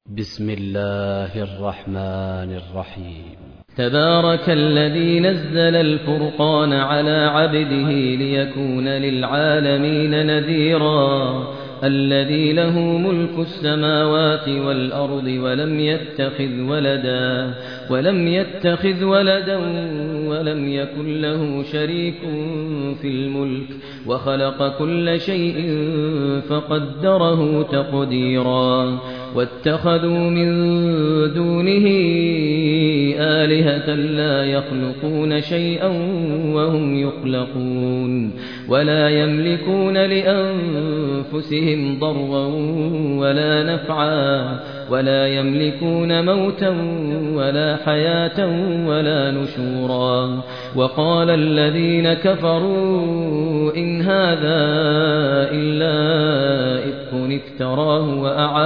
بسم الله الرحمن الرحيم. تبارك الذي نزل الفرقان على عبده ليكون للعالمين نذيرا الذي له ملك السماوات والأرض ولم يتخذ ولدا ولم يكن له شريك في الملك وخلق كل شيء فقدره تقديرا واتخذوا من دونه آلهة لا يخلقون شيئا وهم يخلقون ولا يملكون لأنفسهم ضرا ولا نفعا ولا يملكون موتا ولا حياة ولا نشورا وقال الذين كفروا إن هذا إلا إفك افتراه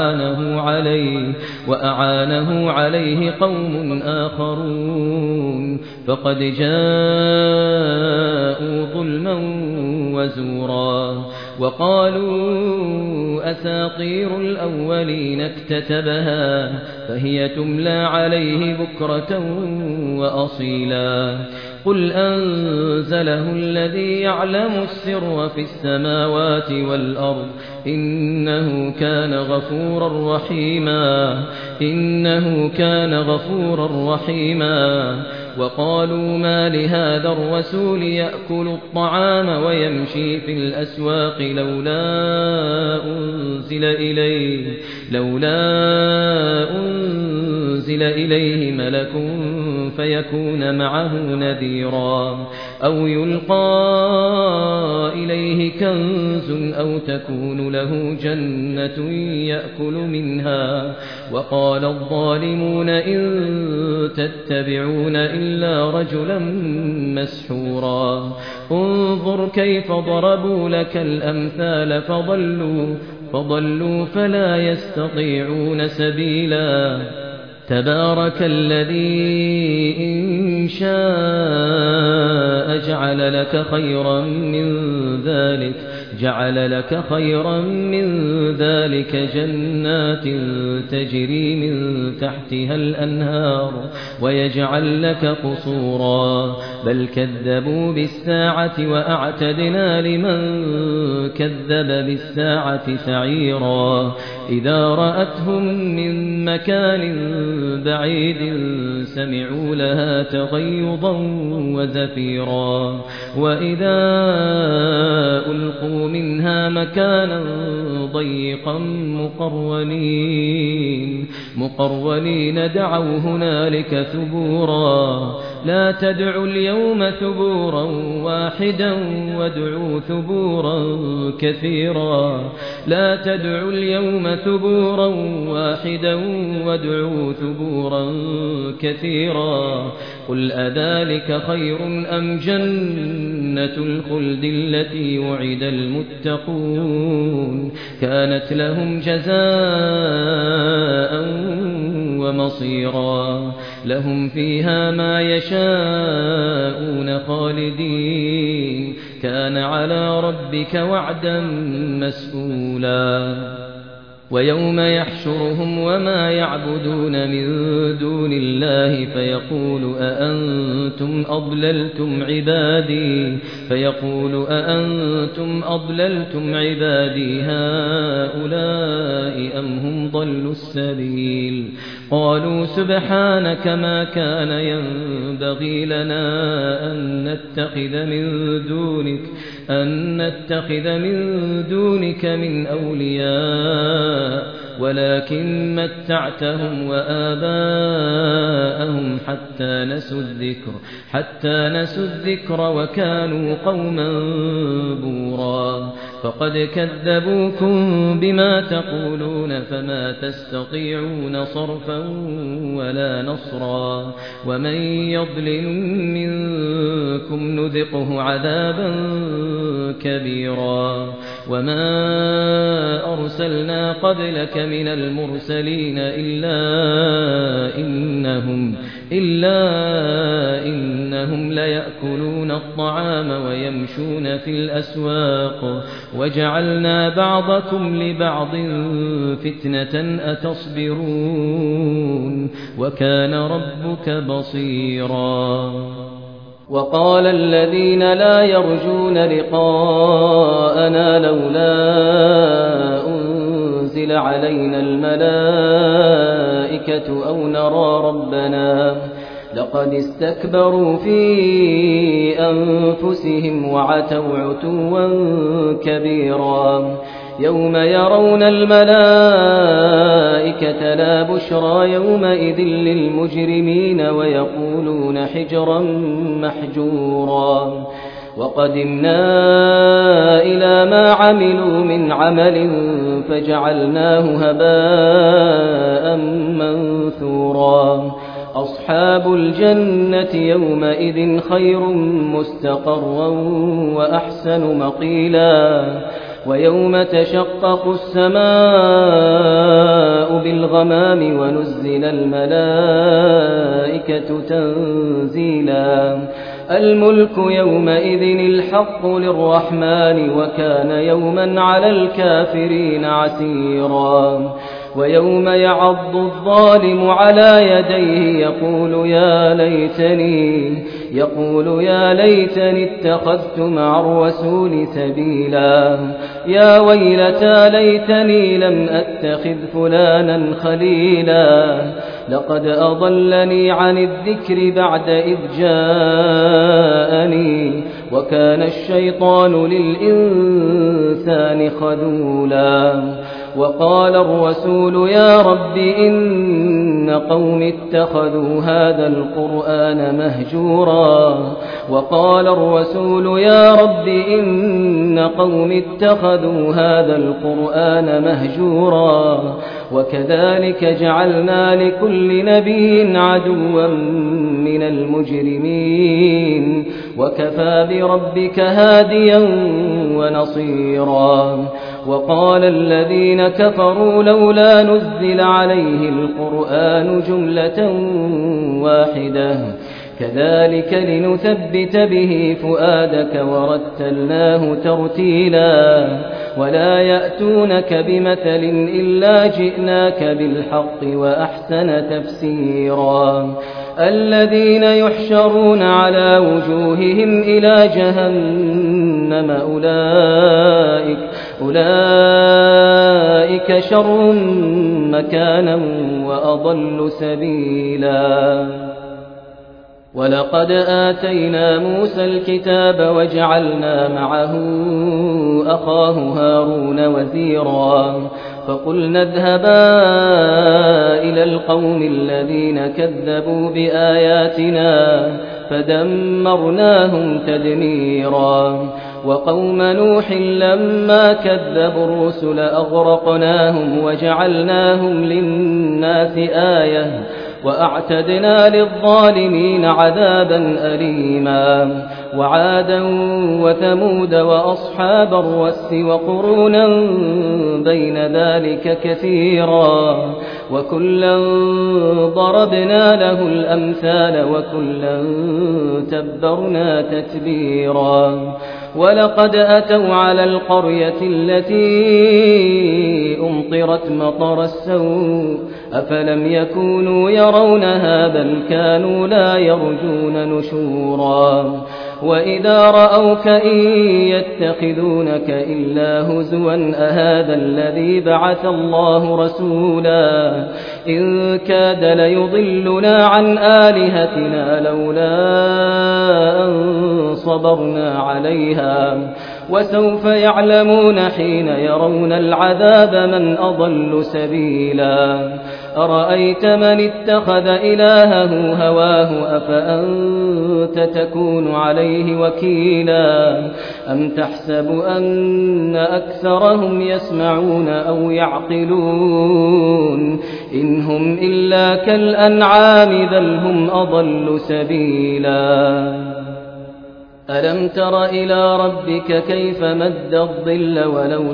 وأعانه عليه قوم آخرون فقد جاءوا ظلما وزورا وقالوا أساطير الأولين اكتتبها فهي تملى عليه بكرة وأصيلا قل أنزله الذي يعلم السر في السماوات والأرض إنه كان غفورا رحيما وقالوا ما لهذا الرسول يأكل الطعام ويمشي في الأسواق لولا أنزل إليه ملك فيكون معه نذيرا أو يلقى إليه كنز أو تكون له جنة يأكل منها وقال الظالمون إن تتبعون إلا رجلا مسحورا انظر كيف ضربوا لك الأمثال فضلوا فلا يستطيعون سبيلا تبارك الذي إن شاء جعل لك خيرا من ذلك جنات تجري من تحتها الأنهار ويجعل لك قصورا بل كذبوا بالساعة وأعتدنا لمن كذب بالساعة سعيرا إذا رأتهم من مكان بعيد سمعوا لها تغيظا وزفيرا وإذا ألقوا منها مكانا ضيقا مقرونين دعوا هنالك ثبورا لا تدعوا اليوم ثبورا واحدا وادعوا ثبورا كثيرا قل أذلك خير أم جنة الخلد التي وعد المتقون كانت لهم جزاء ومصيرا لهم فيها ما يشاءون خالدين كان على ربك وعدا مسئولا ويوم يحشرهم وما يعبدون من دون الله فيقول أأنتم أضللتم عبادي هؤلاء أم هم ضلوا السبيل قالوا سبحانك ما كان ينبغي لنا أن نتخذ من دونك من أولياء ولكن متعتهم وآباءهم حتى نسوا الذكر وكانوا قوما بورا فقد كذبوكم بما تقولون فما تستطيعون صرفا ولا نصرا ومن يضلل منكم نذقه عذابا كبيرا وما أرسلنا قبلك من المرسلين إلا إنهم ليأكلون الطعام ويمشون في الأسواق وجعلنا بعضكم لبعض فتنة أتصبرون وكان ربك بصيرا وقال الذين لا يرجون لقاءنا لولا أنزل علينا الملائكة أو نرى ربنا لقد استكبروا في أنفسهم وعتوا عتوا كبيرا يوم يرون الملائكة لا بشرى يومئذ للمجرمين ويقولون حجرا محجورا وقدمنا إلى ما عملوا من عمل فجعلناه هباء منثورا أصحاب الجنة يومئذ خير مستقرا وأحسن مقيلا ويوم تشقق السماء بالغمام ونزل الملائكة تنزيلا الملك يومئذ الحق للرحمن وكان يوما على الكافرين عسيرا ويوم يعض الظالم على يديه يقول يا ليتني اتخذت مع الرسول سبيلا يا ويلتى ليتني لم أتخذ فلانا خليلا لقد أضلني عن الذكر بعد إذ جاءني وكان الشيطان للإنسان خذولا وقال الرسول يا رب إن قوم اتخذوا هذا القرآن مهجورا وقال الرسول يا رب إن قوم اتخذوا هذا القرآن مهجورا وكذلك جعلنا لكل نبي عدوا من المجرمين وكفى بربك هاديا ونصيرا وقال الذين كفروا لولا نزل عليه القرآن جملة واحدة كذلك لنثبت به فؤادك ورتلناه ترتيلا ولا يأتونك بمثل إلا جئناك بالحق وأحسن تفسيرا الذين يحشرون على وجوههم إلى جهنم أولئك شر مكانا وأضل سبيلا ولقد آتينا موسى الكتاب وجعلنا معه أخاه هارون وزيرا فقلنا اذهبا إلى القوم الذين كذبوا بآياتنا فدمرناهم تدميرا وقوم نوح لما كذبوا الرسل أغرقناهم وجعلناهم للناس آية وأعتدنا للظالمين عذابا أليما وعادا وثمود وأصحاب الرس وقرونا بين ذلك كثيرا وكلا ضربنا له الأمثال وكلا تبرنا تتبيرا ولقد أتوا على القرية التي أمطرت مطر السوء أفلم يكونوا يرونها بل كانوا لا يرجون نشورا وإذا رأوك إن يتخذونك إلا هزوا أهذا الذي بعث الله رسولا إن كاد ليضلنا عن آلهتنا لولا أن صبرنا عليها وسوف يعلمون حين يرون العذاب من أضل سبيلا أرأيت من اتخذ إلهه هواه أفأنت تكون عليه وكيلا أم تحسب أن أكثرهم يسمعون أو يعقلون إن هم إلا كالأنعام بل هم أضل سبيلا ألم تر إلى ربك كيف مد الظل ولو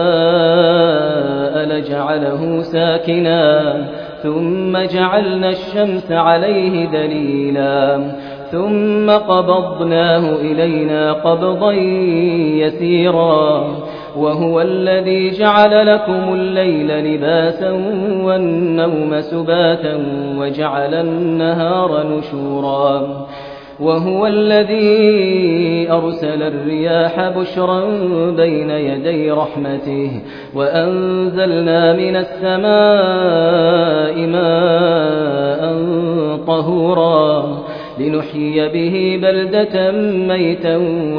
شاء لجعله ساكنا ثم جعلنا الشمس عليه دليلا ثم قبضناه إلينا قبضا يسيرا وهو الذي جعل لكم الليل لباسا والنوم سباتا وجعل النهار نشورا وهو الذي أرسل الرياح بشرا بين يدي رحمته وأنزلنا من السماء ماء طهورا لنحيي به بلدة ميتا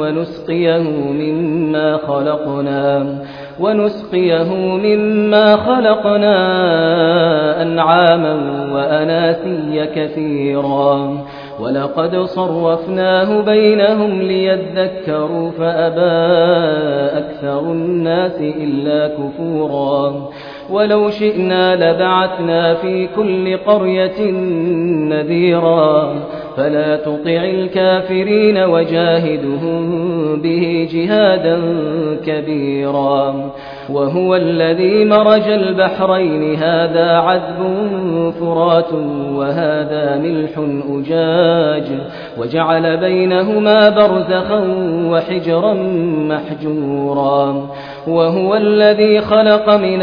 ونسقيه مما خلقنا أنعاما وأناسيا كثيرا ولقد صرفناه بينهم ليذكروا فأبى أكثر الناس إلا كفورا ولو شئنا لبعثنا في كل قرية نذيرا فلا تطع الكافرين وجاهدهم به جهادا كبيرا وهو الذي مرج البحرين هذا عذب فرات وهذا ملح أجاج وجعل بينهما برزخا وحجرا محجورا وهو الذي خلق من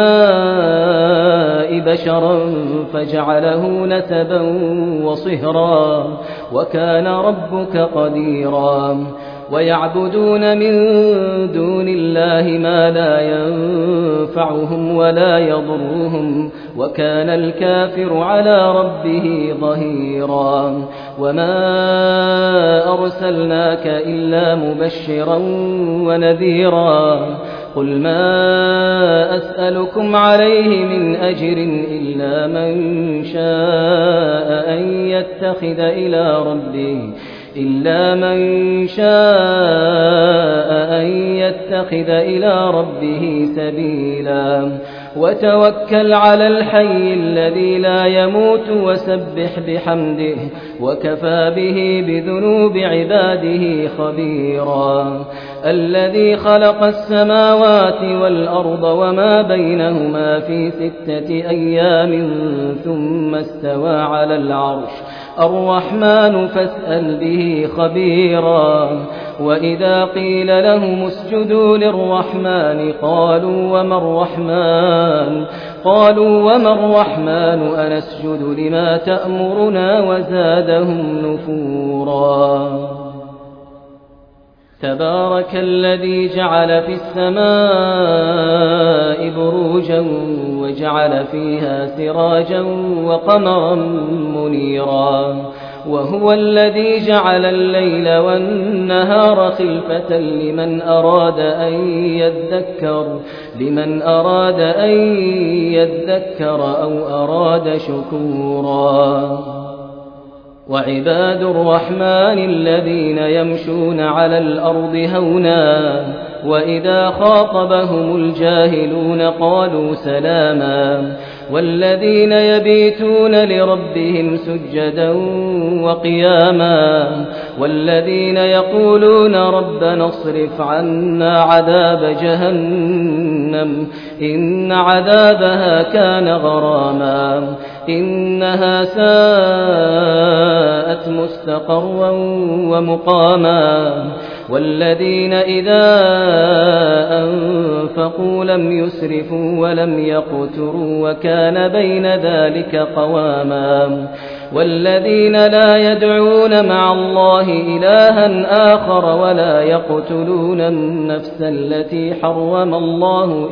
الماء بشرا فجعله نسبا وصهرا وكان ربك قديرا ويعبدون من دون الله ما لا ينفعهم ولا يضرهم وكان الكافر على ربه ظهيرا وما أرسلناك إلا مبشرا ونذيرا قل ما أسألكم عليه من أجر إلا من شاء أن يتخذ إلى ربه سبيلا وتوكل على الحي الذي لا يموت وسبح بحمده وكفى به بذنوب عباده خبيرا الذي خلق السماوات والأرض وما بينهما في 6 أيام ثم استوى على العرش الرحمن فاسأل به خبيرا وإذا قيل لهم اسجدوا للرحمن قالوا وما الرحمن أنسجد لما تأمرنا وزادهم نفورا تبارك الذي جعل في السماء بروجا وجعل فيها سراجا وقمرا منيرا وهو الذي جعل الليل والنهار خلفة لمن أراد أن يذكر أو أراد شكورا وعباد الرحمن الذين يمشون على الأرض هونا وإذا خاطبهم الجاهلون قالوا سلاما والذين يبيتون لربهم سجدا وقياما والذين يقولون ربنا اصرف عنا عذاب جهنم إن عذابها كان غراما إنها ساءت مستقرا ومقاما والذين إذا أنفقوا لم يسرفوا ولم يقتروا وكان بين ذلك قواما والذين لا يدعون مع الله إلها آخر ولا يقتلون النفس التي حرم الله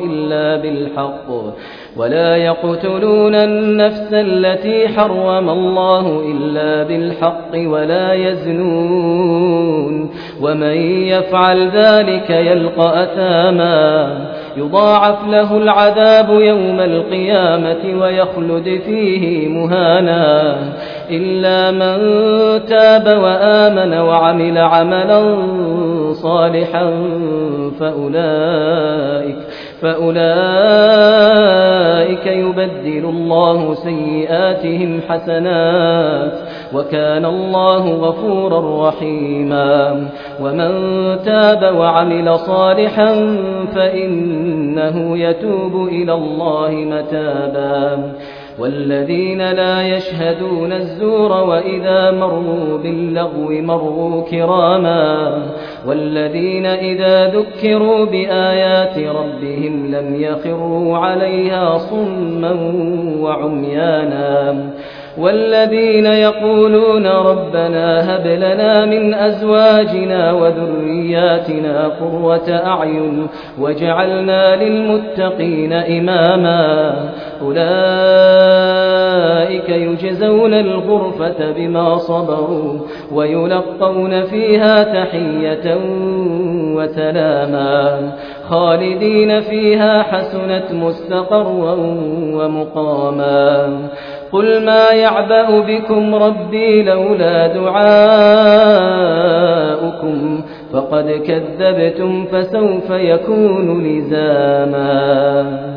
إلا بالحق ولا يزنون ومن يفعل ذلك يلقى أثاما يضاعف له العذاب يوم القيامة ويخلد فيه مهانا إلا من تاب وآمن وعمل عملا صالحا فأولئك يبدل الله سيئاتهم حسنات وكان الله غفورا رحيما ومن تاب وعمل صالحا فإنه يتوب إلى الله متابا والذين لا يشهدون الزور وإذا مروا باللغو مروا كراما والذين إذا ذكروا بآيات ربهم لم يخروا عليها صما وعميانا والذين يقولون ربنا هب لنا من أزواجنا وذرياتنا قرة أعين واجعلنا للمتقين إماما أولئك يجزون الغرفة بما صبروا ويلقون فيها تحية وسلاما خالدين فيها حسنت مستقرا ومقاما قل ما يعبأ بكم ربي لولا دعاؤكم فقد كذبتم فسوف يكون لزاما